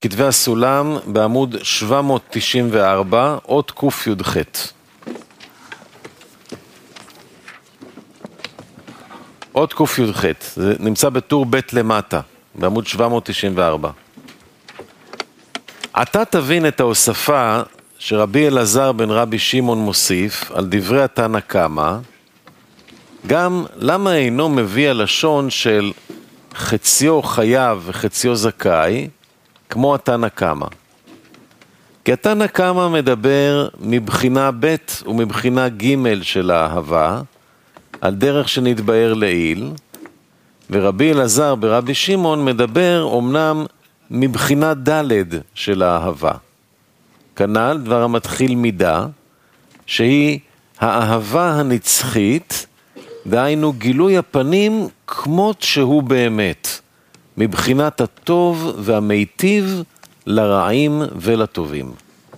כתבי הסולם בעמוד 794, אות קי"ח. אות קי"ח, זה נמצא בטור ב' למטה, בעמוד 794. אתה תבין את ההוספה שרבי אלעזר בן רבי שמעון מוסיף על דברי התנא קמא, גם למה אינו מביא הלשון של חציו חייב וחציו זכאי, כמו התנא קמא. כי התנא קמא מדבר מבחינה ב' ומבחינה ג' של האהבה, על דרך שנתבאר לעיל, ורבי אלעזר ברבי שמעון מדבר אמנם מבחינה ד' של האהבה. כנ"ל דבר המתחיל מידה, שהיא האהבה הנצחית, דהיינו גילוי הפנים כמות שהוא באמת, מבחינת הטוב והמיטיב לרעים ולטובים.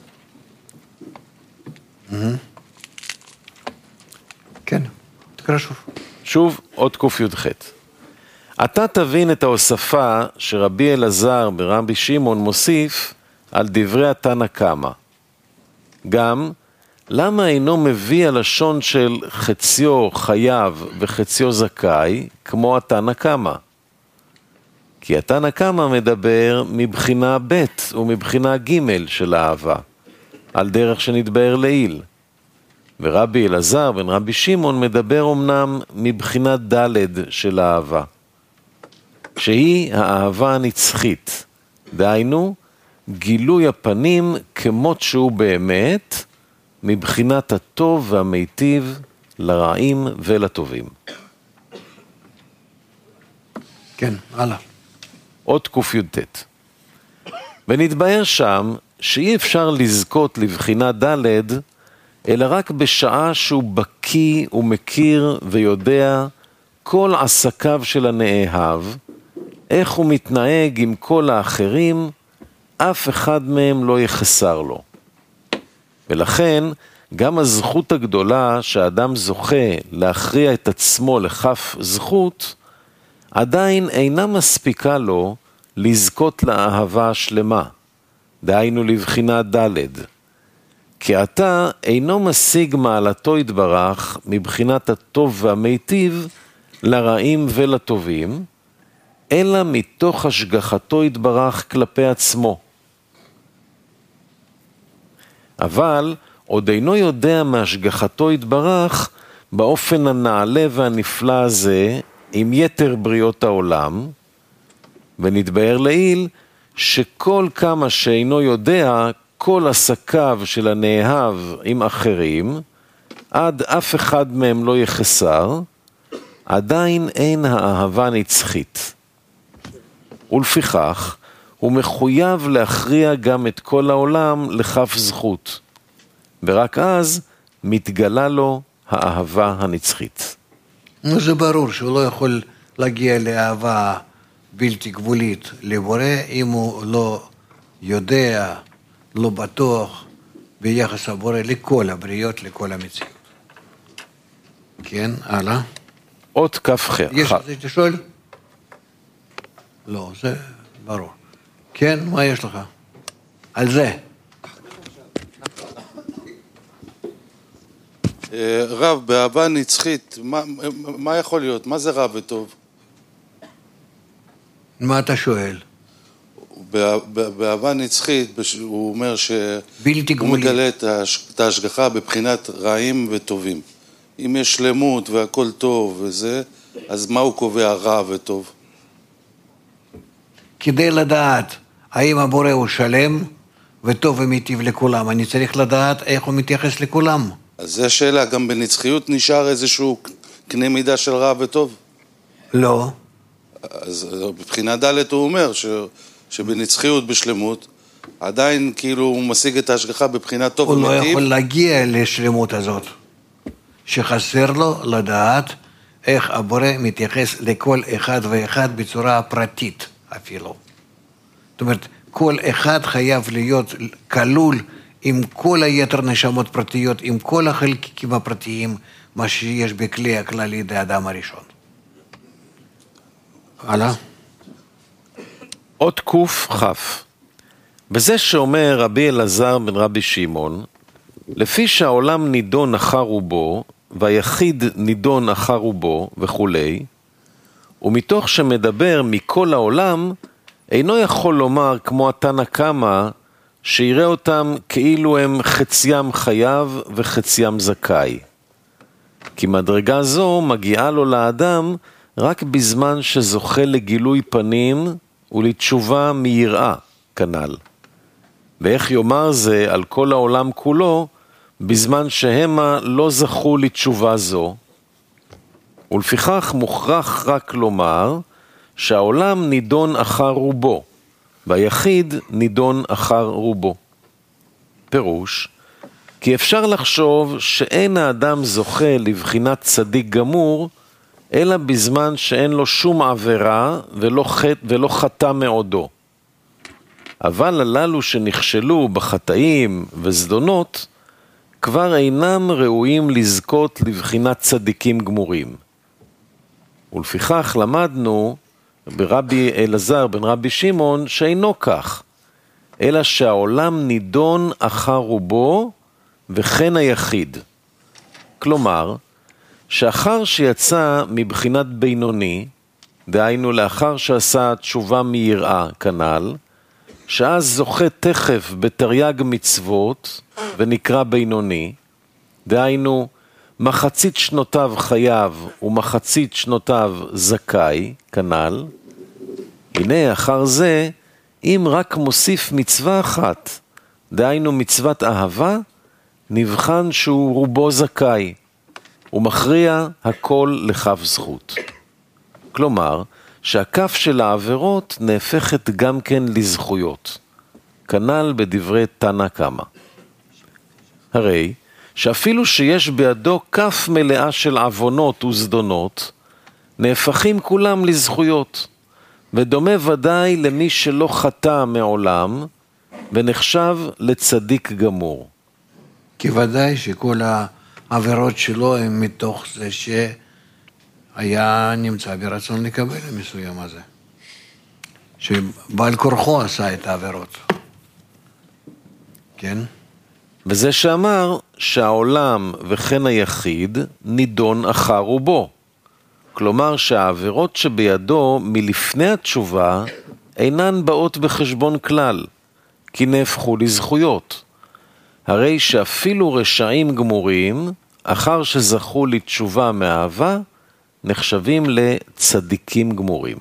כן, תקרא שוב. שוב, אות קי"ח. אתה תבין את ההוספה שרבי אלעזר ברבי שמעון מוסיף על דברי התנא קמא. גם למה אינו מביא הלשון של חציו חייב וחציו זכאי כמו התנא קמא? כי התנא קמא מדבר מבחינה ב' ומבחינה ג' של האהבה, על דרך שנתבאר לעיל. ורבי אלעזר בן רבי שמעון מדבר אמנם מבחינה ד' של האהבה, שהיא האהבה הנצחית, דהיינו גילוי הפנים כמות שהוא באמת, מבחינת הטוב והמיטיב לרעים ולטובים. כן, הלאה. אות קי"ט. ונתבהר שם שאי אפשר לזכות לבחינה ד' אלא רק בשעה שהוא בקיא ומכיר ויודע כל עסקיו של הנאהב, איך הוא מתנהג עם כל האחרים, אף אחד מהם לא יחסר לו. ולכן גם הזכות הגדולה שהאדם זוכה להכריע את עצמו לכף זכות, עדיין אינה מספיקה לו לזכות לאהבה השלמה, דהיינו לבחינה ד', כי אתה אינו משיג מעלתו יתברך מבחינת הטוב והמיטיב לרעים ולטובים, אלא מתוך השגחתו יתברך כלפי עצמו. אבל עוד אינו יודע מהשגחתו יתברך באופן הנעלה והנפלא הזה עם יתר בריות העולם, ונתבהר לעיל שכל כמה שאינו יודע כל עסקיו של הנאהב עם אחרים, עד אף אחד מהם לא יחסר, עדיין אין האהבה נצחית. ולפיכך הוא מחויב להכריע גם את כל העולם לכף זכות, ורק אז מתגלה לו האהבה הנצחית. זה ברור שהוא לא יכול להגיע לאהבה בלתי גבולית לבורא אם הוא לא יודע, לא בטוח ביחס הבורא לכל הבריות, לכל המציאות. כן, הלאה. אות כ"ח. יש את זה לשאול? לא, זה ברור. כן, מה יש לך? על זה. רב, באהבה נצחית, מה יכול להיות? מה זה רע וטוב? מה אתה שואל? באהבה נצחית, הוא אומר בלתי שהוא גמולית. מגלה את ההשגחה בבחינת רעים וטובים. אם יש שלמות והכל טוב וזה, אז מה הוא קובע רע וטוב? כדי לדעת האם הבורא הוא שלם וטוב ומיטיב לכולם, אני צריך לדעת איך הוא מתייחס לכולם. אז זו השאלה, גם בנצחיות נשאר איזשהו קנה מידה של רע וטוב? לא. אז בבחינה ד' הוא אומר שבנצחיות, בשלמות, עדיין כאילו הוא משיג את ההשגחה בבחינה טוב הוא ומיטיב. לא יכול להגיע לשלמות הזאת, שחסר לו לדעת איך הבורא מתייחס לכל אחד ואחד בצורה פרטית אפילו. זאת אומרת, כל אחד חייב להיות כלול עם כל היתר נשמות פרטיות, עם כל החלקיקים הפרטיים, מה שיש בכלי הכללי לאדם הראשון. הלאה. אות קוף חף. וזה שאומר רבי אלעזר בן רבי שמעון, לפי שהעולם נידון אחר רובו, והיחיד נידון אחר רובו וכולי, ומתוך שמדבר מכל העולם, אינו יכול לומר כמו התנא קמא, שיראה אותם כאילו הם חציים חייב וחציים זכאי. כי מדרגה זו מגיעה לו לאדם רק בזמן שזוכה לגילוי פנים ולתשובה מיראה כנ"ל. ואיך יאמר זה על כל העולם כולו, בזמן שהמה לא זכו לתשובה זו? ולפיכך מוכרח רק לומר שהעולם נידון אחר רובו, והיחיד נידון אחר רובו. פירוש, כי אפשר לחשוב שאין האדם זוכה לבחינת צדיק גמור, אלא בזמן שאין לו שום עבירה ולא חטא מעודו. אבל הללו שנכשלו בחטאים וזדונות, כבר אינם ראויים לזכות לבחינת צדיקים גמורים. ולפיכך למדנו ברבי אלעזר בן רבי שמעון שאינו כך, אלא שהעולם נידון אחר רובו וכן היחיד. כלומר, שאחר שיצא מבחינת בינוני, דהיינו לאחר שעשה תשובה מיראה כנ"ל, שאז זוכה תכף בתרי"ג מצוות ונקרא בינוני, דהיינו מחצית שנותיו חייב ומחצית שנותיו זכאי כנ"ל. הנה אחר זה, אם רק מוסיף מצווה אחת, דהיינו מצוות אהבה, נבחן שהוא רובו זכאי, ומכריע הכל לכף זכות. כלומר, שהכף של העבירות נהפכת גם כן לזכויות, כנ"ל בדברי תנא קמא. הרי שאפילו שיש בידו כף מלאה של עוונות וזדונות, נהפכים כולם לזכויות, ודומה ודאי למי שלא חטא מעולם, ונחשב לצדיק גמור. כי ודאי שכל העבירות שלו הן מתוך זה שהיה נמצא ברצון לקבל המסוים הזה. שבעל כורחו עשה את העבירות. כן? וזה שאמר שהעולם וכן היחיד נידון אחר רובו. כלומר שהעבירות שבידו מלפני התשובה אינן באות בחשבון כלל, כי נהפכו לזכויות. הרי שאפילו רשעים גמורים, אחר שזכו לתשובה מאהבה, נחשבים לצדיקים גמורים.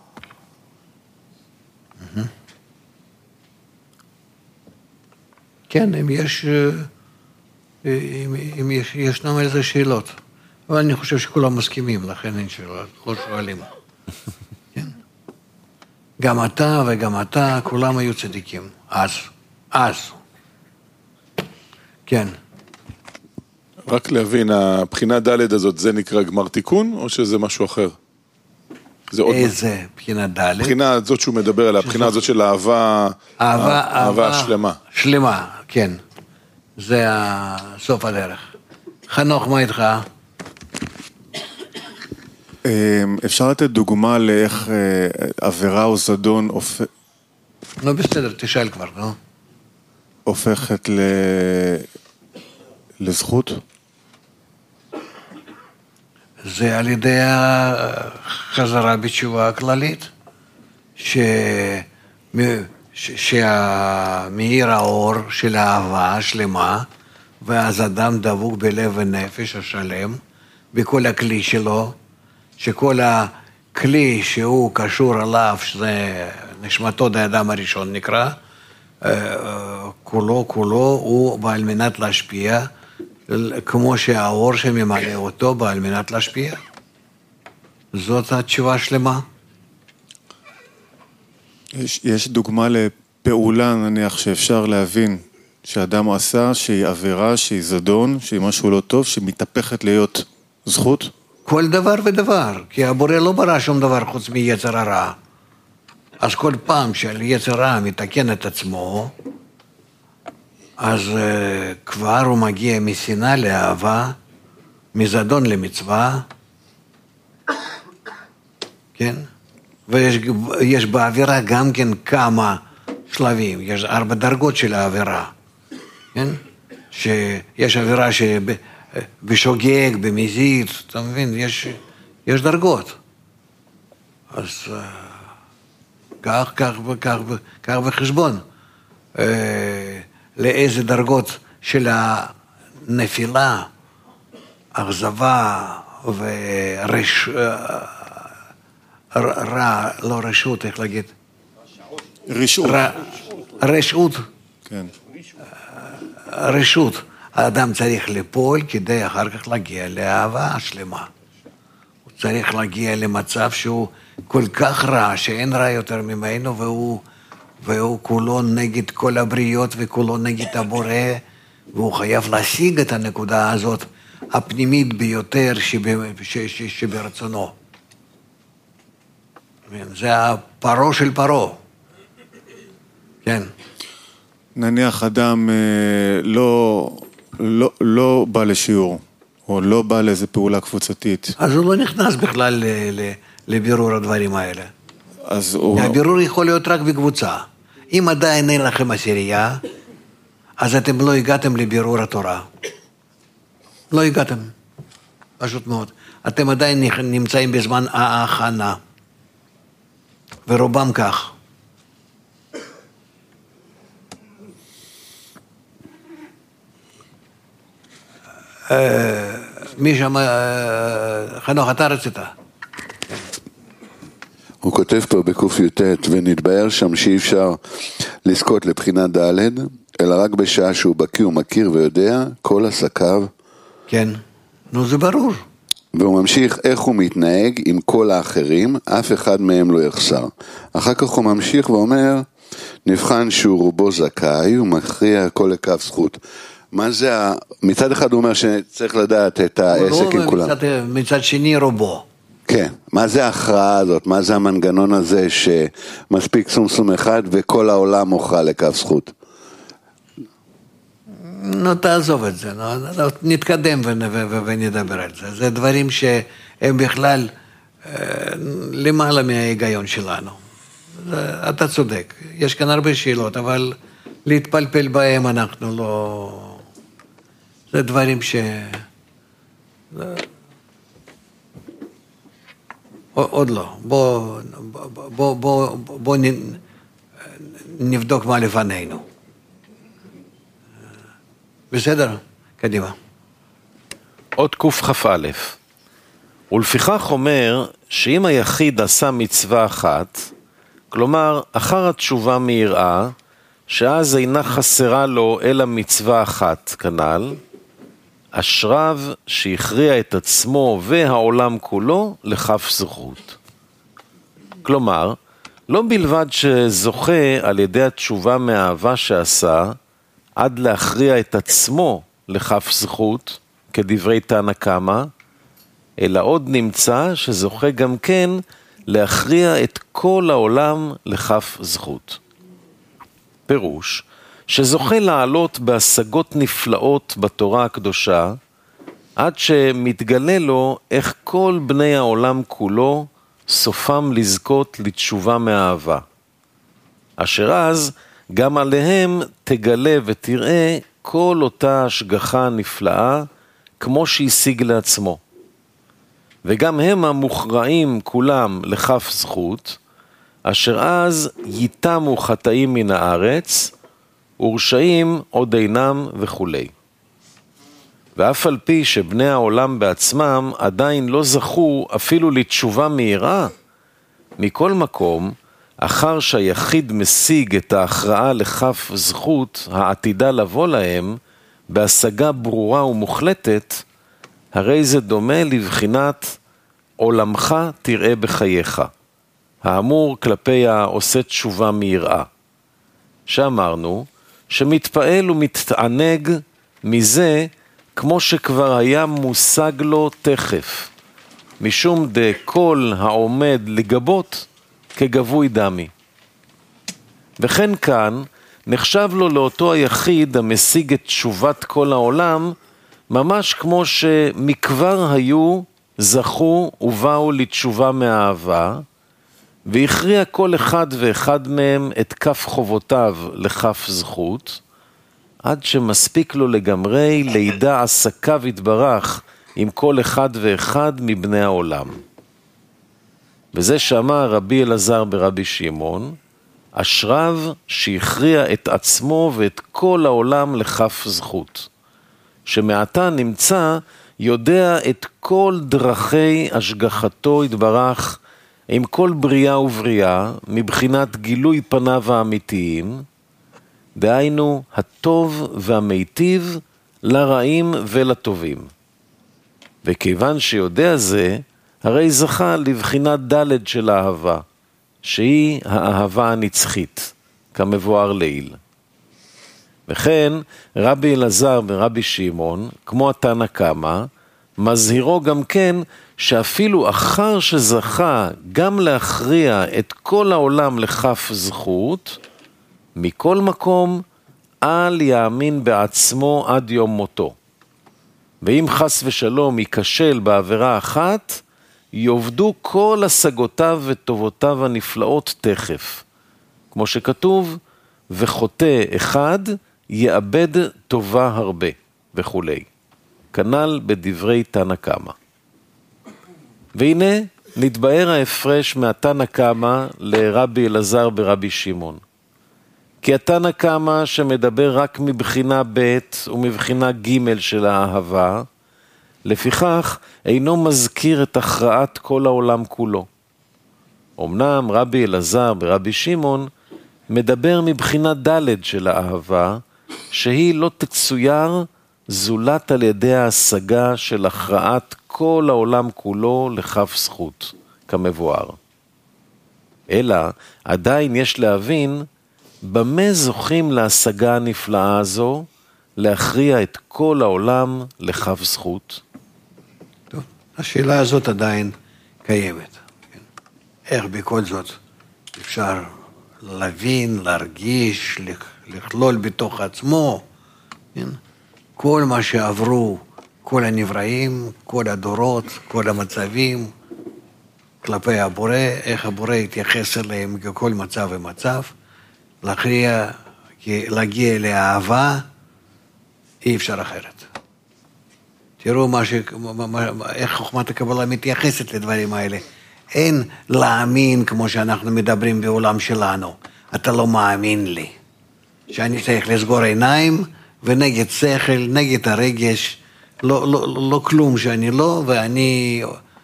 כן, אם ישנם איזה שאלות. אבל אני חושב שכולם מסכימים, לכן אין שאלות, לא שואלים. כן? גם אתה וגם אתה, כולם היו צדיקים. אז. כן. רק להבין, הבחינה ד' הזאת, זה נקרא גמר תיקון, או שזה משהו אחר? איזה בחינה ד'? הבחינה הזאת שהוא מדבר עליה, הבחינה הזאת של אהבה שלמה. שלמה, כן. זה סוף הדרך. חנוך, מה איתך? אפשר לתת דוגמה לאיך עבירה או זדון לא בסדר, תשאל כבר, לא? הופכת לזכות? זה על ידי החזרה בתשובה הכללית, שמאיר האור של האהבה השלמה, ואז אדם דבוק בלב ונפש השלם, בכל הכלי שלו, שכל הכלי שהוא קשור עליו, שזה נשמתו האדם הראשון נקרא, כולו הוא בעל מנת להשפיע, כמו שהאור שממלא אותו בעל מנת להשפיע. זאת התשובה השלמה. יש דוגמה לפעולה, נניח, שאפשר להבין שאדם עשה, שהיא עבירה, שהיא זדון, שהיא משהו לא טוב, שמתהפכת להיות זכות? כל דבר ודבר, כי הבורא לא ברא שום דבר חוץ מיצר הרע. אז כל פעם שיצר הרע מתקן את עצמו, אז כבר הוא מגיע משנאה לאהבה, מזדון למצווה, כן? ויש באווירה גם כן כמה שלבים, יש 4 דרגות של העבירה, כן? שיש עבירה שבשוגג, במזיד, אתה מבין, יש דרגות. אז כך בחשבון. לאיזה דרגות של הנפילה, אכזבה לא רשות, איך להגיד? רשעות. רשעות. כן. רשות. האדם צריך ליפול כדי אחר כך להגיע לאהבה שלמה. הוא צריך להגיע למצב שהוא כל כך רע, שאין רע יותר ממנו, והוא כולו נגד כל הבריות וכולו נגד הבורא, והוא חייב להשיג את הנקודה הזאת הפנימית ביותר שברצונו. זה הפרו של פרו. כן. נניח אדם לא בא לשיעור, או לא בא לאיזו פעולה קבוצתית. אז הוא לא נכנס בכלל לבירור הדברים האלה. אז הבירור יכול להיות רק בקבוצה. אם עדיין אין לכם עשירייה, אז אתם לא הגעתם לבירור התורה. לא הגעתם. פשוט מאוד. אתם עדיין נמצאים בזמן ההכנה. ורובם כך. מי שם, חנוך, אתה רצית? הוא כותב פה בק"ט, ונתבהר שם שאי אפשר לזכות לבחינה ד', אלא רק בשעה שהוא בקיא ומכיר ויודע כל עסקיו. כן, נו זה ברור. והוא ממשיך איך הוא מתנהג עם כל האחרים, אף אחד מהם לא יחסר. אחר כך הוא ממשיך ואומר, נבחן שהוא רובו זכאי, ומכריע כל לכף זכות. מה זה, מצד אחד הוא אומר שצריך לדעת את העסק עם כולם. מצד שני רובו. כן, מה זה ההכרעה הזאת? מה זה המנגנון הזה שמספיק סומסום אחד וכל העולם מוכרע לכף זכות? נו, תעזוב את זה, נתקדם ונדבר על זה. זה דברים שהם בכלל למעלה מההיגיון שלנו. אתה צודק, יש כאן הרבה שאלות, אבל להתפלפל בהם אנחנו לא... זה דברים ש... עוד לא. בוא נבדוק מה לפנינו. בסדר? קדימה. עוד קכ"א. ולפיכך אומר שאם היחיד עשה מצווה אחת, כלומר אחר התשובה מיראה, שאז אינה חסרה לו אלא מצווה אחת כנ"ל, אשריו שהכריע את עצמו והעולם כולו לכף זכות. כלומר, לא בלבד שזוכה על ידי התשובה מהאהבה שעשה, עד להכריע את עצמו לכף זכות, כדברי תנא קמא, אלא עוד נמצא שזוכה גם כן להכריע את כל העולם לכף זכות. פירוש, שזוכה לעלות בהשגות נפלאות בתורה הקדושה, עד שמתגלה לו איך כל בני העולם כולו סופם לזכות לתשובה מהאהבה. אשר אז גם עליהם תגלה ותראה כל אותה השגחה נפלאה כמו שהשיג לעצמו. וגם הם המוכרעים כולם לכף זכות, אשר אז ייתמו חטאים מן הארץ, ורשעים עוד אינם וכו'. ואף על פי שבני העולם בעצמם עדיין לא זכו אפילו לתשובה מהירה, מכל מקום, אחר שהיחיד משיג את ההכרעה לכף זכות העתידה לבוא להם, בהשגה ברורה ומוחלטת, הרי זה דומה לבחינת עולמך תראה בחייך, האמור כלפי העושה תשובה מיראה. שאמרנו שמתפעל ומתענג מזה כמו שכבר היה מושג לו תכף, משום דכל העומד לגבות כגבוי דמי. וכן כאן נחשב לו לאותו היחיד המשיג את תשובת כל העולם, ממש כמו שמכבר היו, זכו ובאו לתשובה מהאהבה, והכריע כל אחד ואחד מהם את כף חובותיו לכף זכות, עד שמספיק לו לגמרי לידע עסקיו יתברך עם כל אחד ואחד מבני העולם. וזה שאמר רבי אלעזר ברבי שמעון, אשריו שהכריע את עצמו ואת כל העולם לכף זכות, שמעתה נמצא יודע את כל דרכי השגחתו יתברך עם כל בריאה ובריאה מבחינת גילוי פניו האמיתיים, דהיינו הטוב והמיטיב לרעים ולטובים. וכיוון שיודע זה, הרי זכה לבחינת ד' של האהבה, שהיא האהבה הנצחית, כמבואר לעיל. וכן רבי אלעזר ורבי שמעון, כמו התנא קמא, מזהירו גם כן שאפילו אחר שזכה גם להכריע את כל העולם לכף זכות, מכל מקום אל יאמין בעצמו עד יום מותו. ואם חס ושלום ייכשל בעבירה אחת, יאבדו כל השגותיו וטובותיו הנפלאות תכף. כמו שכתוב, וחוטא אחד יאבד טובה הרבה וכו'. כנ"ל בדברי תנא קמא. והנה נתבאר ההפרש מהתנא קמא לרבי אלעזר ברבי שמעון. כי התנא קמא שמדבר רק מבחינה ב' ומבחינה ג' של האהבה, לפיכך אינו מזכיר את הכרעת כל העולם כולו. אמנם רבי אלעזר ברבי שמעון מדבר מבחינה ד' של האהבה, שהיא לא תצויר זולת על ידי ההשגה של הכרעת כל העולם כולו לכף זכות, כמבואר. אלא עדיין יש להבין במה זוכים להשגה הנפלאה הזו, להכריע את כל העולם לכף זכות? טוב, השאלה הזאת עדיין קיימת. כן? איך בכל זאת אפשר להבין, להרגיש, לכלול בתוך עצמו, כן? כל מה שעברו, כל הנבראים, כל הדורות, כל המצבים, כלפי הבורא, איך הבורא יתייחס אליהם ככל מצב ומצב, להכריע, להגיע לאהבה, אי אפשר אחרת. תראו איך חוכמת הקבלה מתייחסת לדברים האלה. אין להאמין כמו שאנחנו מדברים בעולם שלנו. אתה לא מאמין לי. שאני צריך לסגור עיניים, ונגד שכל, נגד הרגש, לא כלום שאני לא, ואני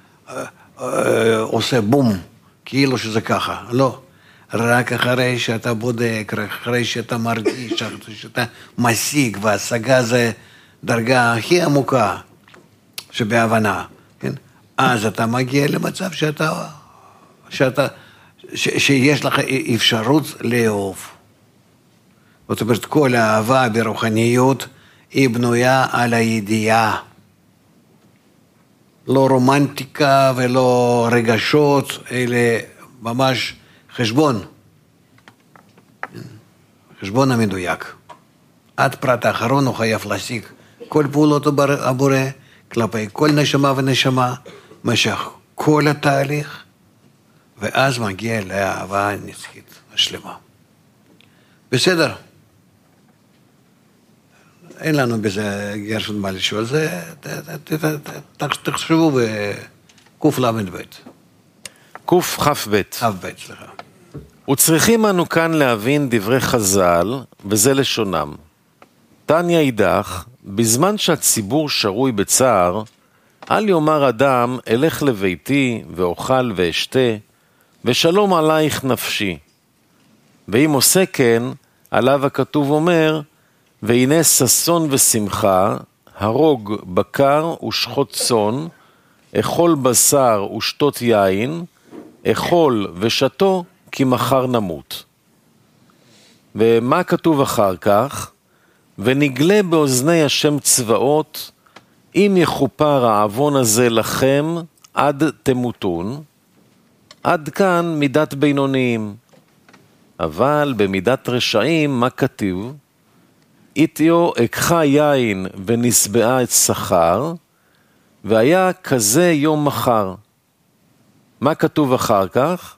עושה בום, כאילו שזה ככה. לא. רק אחרי שאתה בודק, רק אחרי שאתה מרגיש, שאתה משיג, וההשגה זה דרגה הכי עמוקה שבהבנה, כן? אז אתה מגיע למצב שיש לך אפשרות לאהוב. זאת אומרת, כל האהבה ברוחניות היא בנויה על הידיעה. לא רומנטיקה ולא רגשות, אלה ממש חשבון. חשבון המדויק. עד פרט האחרון הוא חייב להשיג כל פעולות הבורא, כלפי כל נשמה ונשמה, משך כל התהליך, ואז מגיע לאהבה הנצחית השלמה. בסדר. אין לנו בזה גרשון מה לשאול, זה תחשבו בקוף למד בית. קוף חף בית. חף בית, סליחה. וצריכים אנו כאן להבין דברי חז"ל, וזה לשונם. תניא אידך, בזמן שהציבור שרוי בצער, אל יאמר אדם, אלך לביתי ואוכל ואשתה, ושלום עלייך נפשי. ואם עושה כן, עליו הכתוב אומר, והנה ששון ושמחה, הרוג בקר ושחוט צאן, אכול בשר ושתות יין, אכול ושתו, כי מחר נמות. ומה כתוב אחר כך? ונגלה באוזני השם צבאות, אם יכופר העוון הזה לכם עד תמותון. עד כאן מידת בינוניים. אבל במידת רשעים מה כתוב? איתיו אקחה יין ונסבעה את שכר, והיה כזה יום מחר. מה כתוב אחר כך?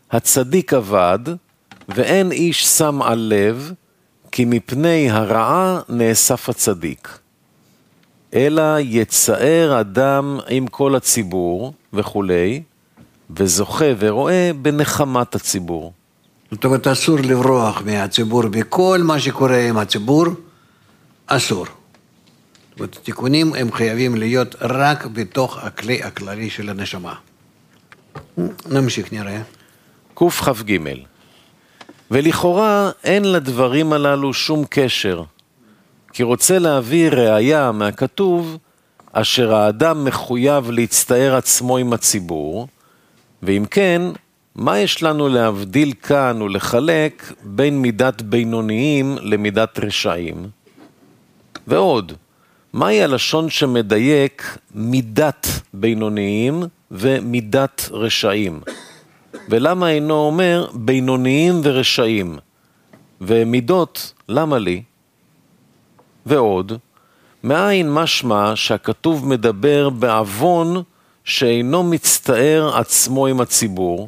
הצדיק אבד, ואין איש שם על לב, כי מפני הרעה נאסף הצדיק. אלא יצער אדם עם כל הציבור וכולי, וזוכה ורואה בנחמת הציבור. זאת אומרת, אסור לברוח מהציבור בכל מה שקורה עם הציבור, אסור. זאת אומרת, תיקונים הם חייבים להיות רק בתוך הכלי הכללי של הנשמה. נמשיך, נראה. קכ"ג. ולכאורה אין לדברים הללו שום קשר, כי רוצה להביא ראיה מהכתוב, אשר האדם מחויב להצטער עצמו עם הציבור, ואם כן, מה יש לנו להבדיל כאן ולחלק בין מידת בינוניים למידת רשעים? ועוד, מהי הלשון שמדייק מידת בינוניים ומידת רשעים? ולמה אינו אומר בינוניים ורשעים? ומידות, למה לי? ועוד, מאין משמע שהכתוב מדבר בעוון שאינו מצטער עצמו עם הציבור?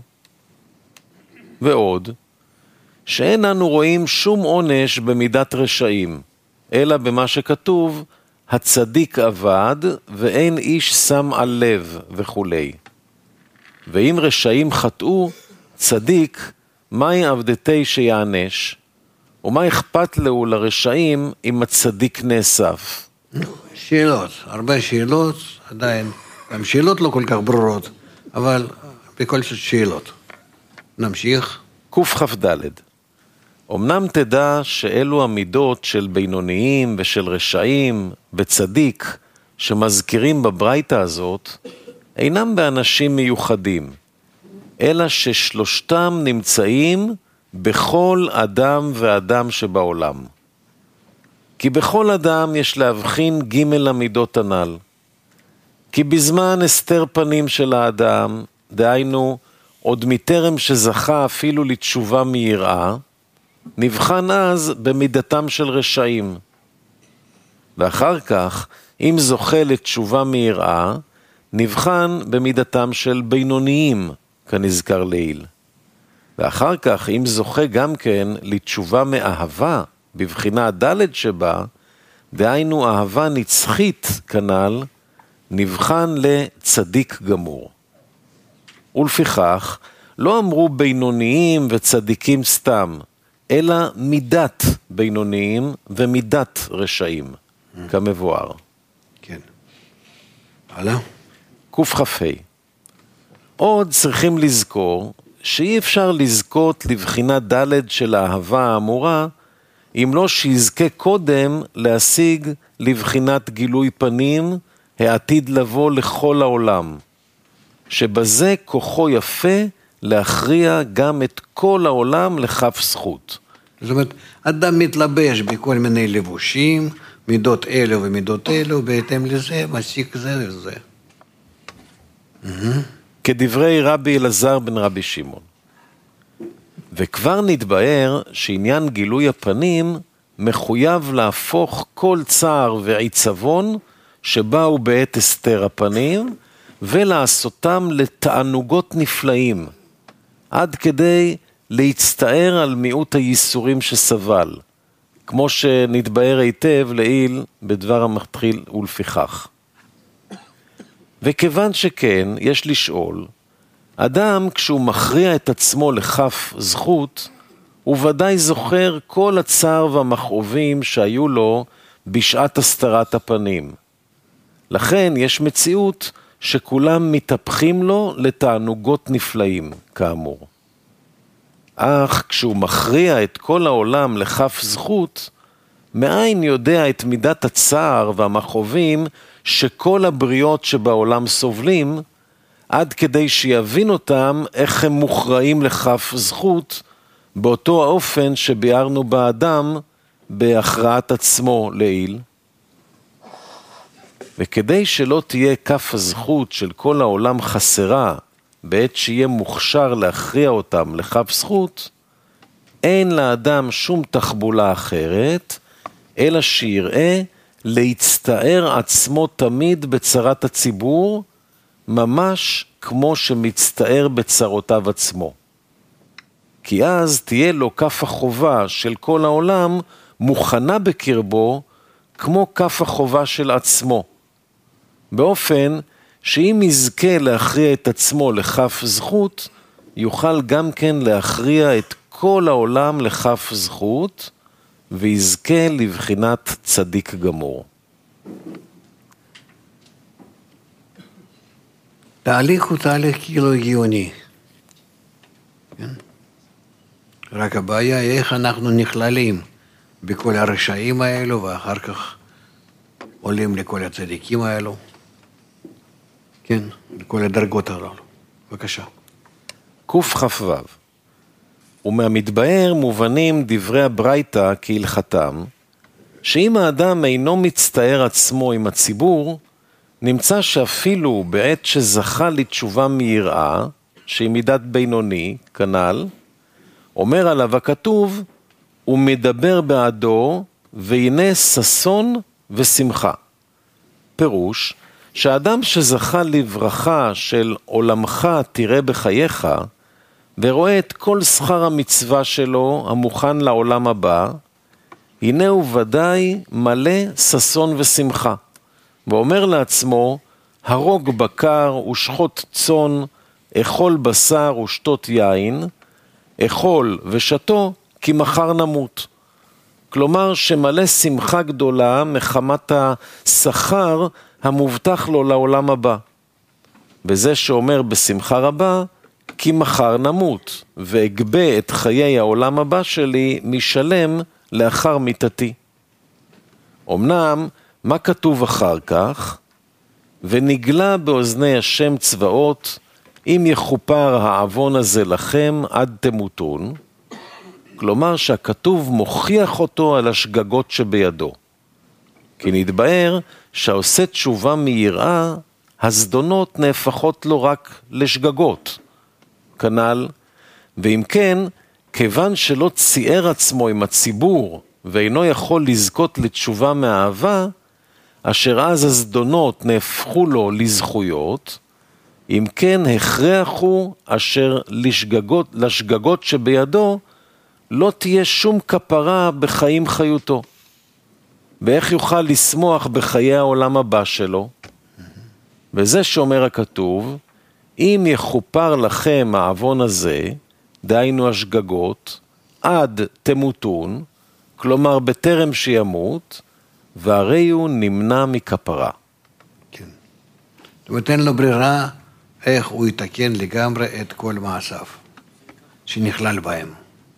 ועוד, שאין אנו רואים שום עונש במידת רשעים, אלא במה שכתוב, הצדיק אבד ואין איש שם על לב וכולי. ואם רשעים חטאו, צדיק, מהי עבדתי שיענש? ומה אכפת לו לרשעים אם הצדיק נאסף? שאלות, הרבה שאלות, עדיין, גם שאלות לא כל כך ברורות, אבל בכל זאת שאלות. נמשיך. קכ"ד. אמנם תדע שאלו המידות של בינוניים ושל רשעים בצדיק שמזכירים בברייתא הזאת, אינם באנשים מיוחדים, אלא ששלושתם נמצאים בכל אדם ואדם שבעולם. כי בכל אדם יש להבחין ג' המידות הנ"ל. כי בזמן הסתר פנים של האדם, דהיינו, עוד מטרם שזכה אפילו לתשובה מיראה, נבחן אז במידתם של רשעים. ואחר כך, אם זוכה לתשובה מיראה, נבחן במידתם של בינוניים, כנזכר לעיל. ואחר כך, אם זוכה גם כן לתשובה מאהבה, בבחינה ד' שבה, דהיינו אהבה נצחית כנ"ל, נבחן לצדיק גמור. ולפיכך, לא אמרו בינוניים וצדיקים סתם, אלא מידת בינוניים ומידת רשעים, כמבואר. כן. הלאה. קכ"ה. עוד צריכים לזכור שאי אפשר לזכות לבחינה ד' של האהבה האמורה, אם לא שיזכה קודם להשיג לבחינת גילוי פנים, העתיד לבוא לכל העולם, שבזה כוחו יפה להכריע גם את כל העולם לכף זכות. זאת אומרת, אדם מתלבש בכל מיני לבושים, מידות אלו ומידות אלו, בהתאם לזה, מסיק זה וזה. כדברי רבי אלעזר בן רבי שמעון. וכבר נתבהר שעניין גילוי הפנים מחויב להפוך כל צער ועיצבון שבאו בעת הסתר הפנים, ולעשותם לתענוגות נפלאים, עד כדי להצטער על מיעוט הייסורים שסבל, כמו שנתבהר היטב לעיל בדבר המתחיל ולפיכך. וכיוון שכן, יש לשאול, אדם כשהוא מכריע את עצמו לכף זכות, הוא ודאי זוכר כל הצער והמכאובים שהיו לו בשעת הסתרת הפנים. לכן יש מציאות שכולם מתהפכים לו לתענוגות נפלאים, כאמור. אך כשהוא מכריע את כל העולם לכף זכות, מאין יודע את מידת הצער והמכאובים שכל הבריות שבעולם סובלים, עד כדי שיבין אותם איך הם מוכרעים לכף זכות, באותו האופן שביארנו באדם בהכרעת עצמו לעיל. וכדי שלא תהיה כף הזכות של כל העולם חסרה, בעת שיהיה מוכשר להכריע אותם לכף זכות, אין לאדם שום תחבולה אחרת, אלא שיראה להצטער עצמו תמיד בצרת הציבור, ממש כמו שמצטער בצרותיו עצמו. כי אז תהיה לו כף החובה של כל העולם מוכנה בקרבו כמו כף החובה של עצמו, באופן שאם יזכה להכריע את עצמו לכף זכות, יוכל גם כן להכריע את כל העולם לכף זכות, ויזכה לבחינת צדיק גמור. תהליך הוא תהליך כאילו הגיוני. כן? רק הבעיה היא איך אנחנו נכללים בכל הרשעים האלו, ואחר כך עולים לכל הצדיקים האלו. כן, לכל הדרגות הללו. בבקשה. קכ"ו. ומהמתבאר מובנים דברי הברייתא כהלכתם, שאם האדם אינו מצטער עצמו עם הציבור, נמצא שאפילו בעת שזכה לתשובה מיראה, שהיא מידת בינוני, כנ"ל, אומר עליו הכתוב, הוא מדבר בעדו, והנה ששון ושמחה. פירוש, שהאדם שזכה לברכה של עולמך תראה בחייך, ורואה את כל שכר המצווה שלו המוכן לעולם הבא, הנה הוא ודאי מלא ששון ושמחה. ואומר לעצמו, הרוג בקר ושחוט צאן, אכול בשר ושתות יין, אכול ושתו, כי מחר נמות. כלומר שמלא שמחה גדולה מחמת השכר המובטח לו לעולם הבא. וזה שאומר בשמחה רבה, כי מחר נמות, ואגבה את חיי העולם הבא שלי משלם לאחר מיתתי. אמנם, מה כתוב אחר כך? ונגלה באוזני השם צבאות, אם יכופר העוון הזה לכם עד תמותון, כלומר שהכתוב מוכיח אותו על השגגות שבידו. כי נתבאר שהעושה תשובה מיראה, הזדונות נהפכות לו רק לשגגות. כנ"ל, ואם כן, כיוון שלא צייר עצמו עם הציבור, ואינו יכול לזכות לתשובה מאהבה, אשר אז הזדונות נהפכו לו לזכויות, אם כן הכרח הוא אשר לשגגות שבידו, לא תהיה שום כפרה בחיים חיותו. ואיך יוכל לשמוח בחיי העולם הבא שלו? וזה שאומר הכתוב, אם יכופר לכם העוון הזה, דהיינו השגגות, עד תמותון, כלומר בטרם שימות, והרי הוא נמנע מכפרה. כן. זאת אומרת, אין לו ברירה איך הוא יתקן לגמרי את כל מעשיו, שנכלל בהם.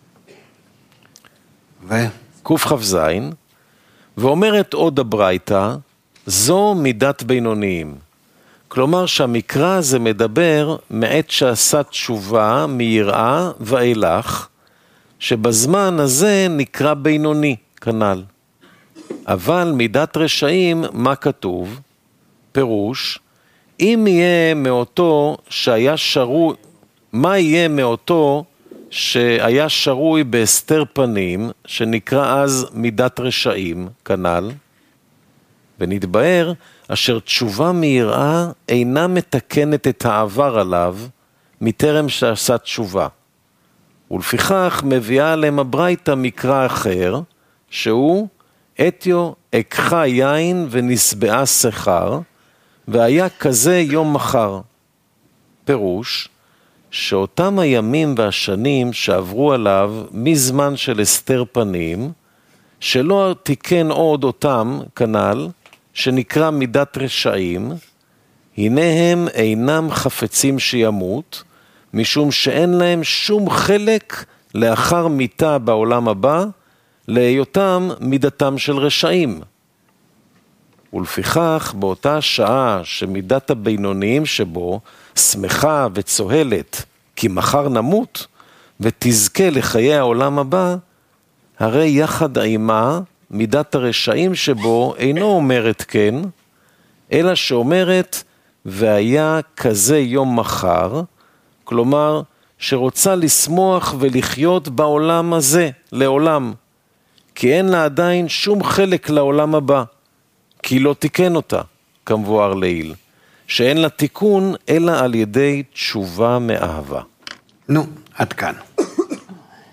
קכ"ז, ואומרת עוד הברייתא, זו מידת בינוניים. כלומר שהמקרא הזה מדבר מעת שעשה תשובה מיראה ואילך, שבזמן הזה נקרא בינוני, כנ"ל. אבל מידת רשעים, מה כתוב? פירוש, אם יהיה מאותו שהיה שרוי, מה יהיה מאותו שהיה שרוי בהסתר פנים, שנקרא אז מידת רשעים, כנ"ל, ונתבאר אשר תשובה מיראה אינה מתקנת את העבר עליו, מטרם שעשה תשובה. ולפיכך מביאה עליהם הברייתא מקרא אחר, שהוא אתיו אקחה יין ונסבעה שכר, והיה כזה יום מחר. פירוש, שאותם הימים והשנים שעברו עליו מזמן של הסתר פנים, שלא תיקן עוד אותם, כנ"ל, שנקרא מידת רשעים, הנה הם אינם חפצים שימות, משום שאין להם שום חלק לאחר מיתה בעולם הבא, להיותם מידתם של רשעים. ולפיכך, באותה שעה שמידת הבינוניים שבו שמחה וצוהלת, כי מחר נמות, ותזכה לחיי העולם הבא, הרי יחד עימה מידת הרשעים שבו אינו אומרת כן, אלא שאומרת, והיה כזה יום מחר, כלומר, שרוצה לשמוח ולחיות בעולם הזה, לעולם, כי אין לה עדיין שום חלק לעולם הבא, כי לא תיקן אותה, כמבואר לעיל, שאין לה תיקון אלא על ידי תשובה מאהבה. נו, עד כאן.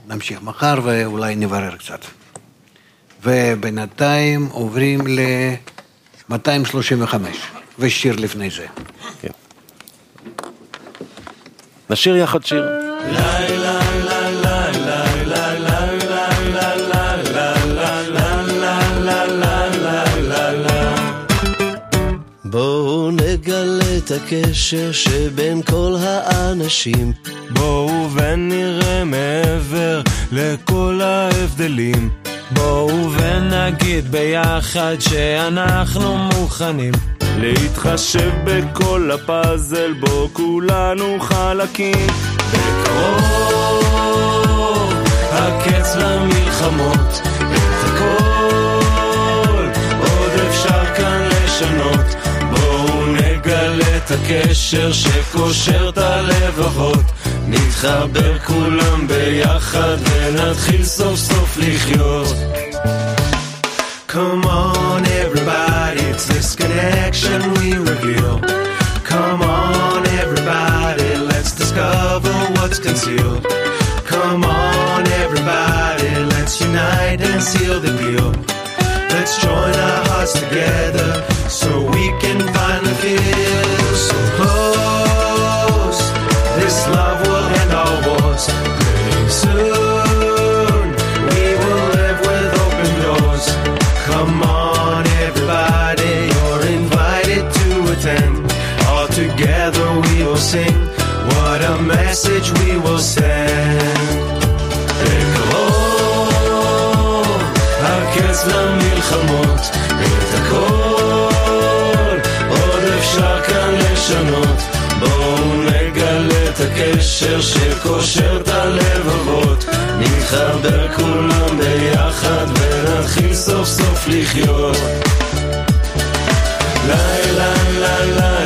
נמשיך מחר ואולי נברר קצת. ובינתיים עוברים ל-235, ושיר לפני זה. כן. נשיר יחד שיר. לילה, לילה, לילה, לילה, בואו נגלה את הקשר שבין כל האנשים, בואו ונראה מעבר לכל ההבדלים, בואו ונגיד ביחד שאנחנו מוכנים להתחשב בכל הפאזל בו כולנו חלקים. בקרוב הקץ למלחמות, את הכל עוד אפשר כאן לשנות, בואו נגלה את הקשר שקושר את הלבבות, נתחבר כולם ביחד ונתחיל סוף סוף לחיות. Come on everybody, it's this connection we reveal. Come on everybody, let's discover what's concealed. Come on everybody, let's unite and seal the deal. Let's join our hearts together so we can finally feel so close. This love will end all wars pretty soon. We will live with open doors. Come on everybody, you're invited to attend. All together we will sing, what a message we will send. בקרוב הקץ למלחמות, את הכל עוד אפשר כאן לשנות, בואו נגלה את הקשר שקושר את הלבבות, נתחבר כולם ביחד ונתחיל סוף סוף לחיות. לילה לילה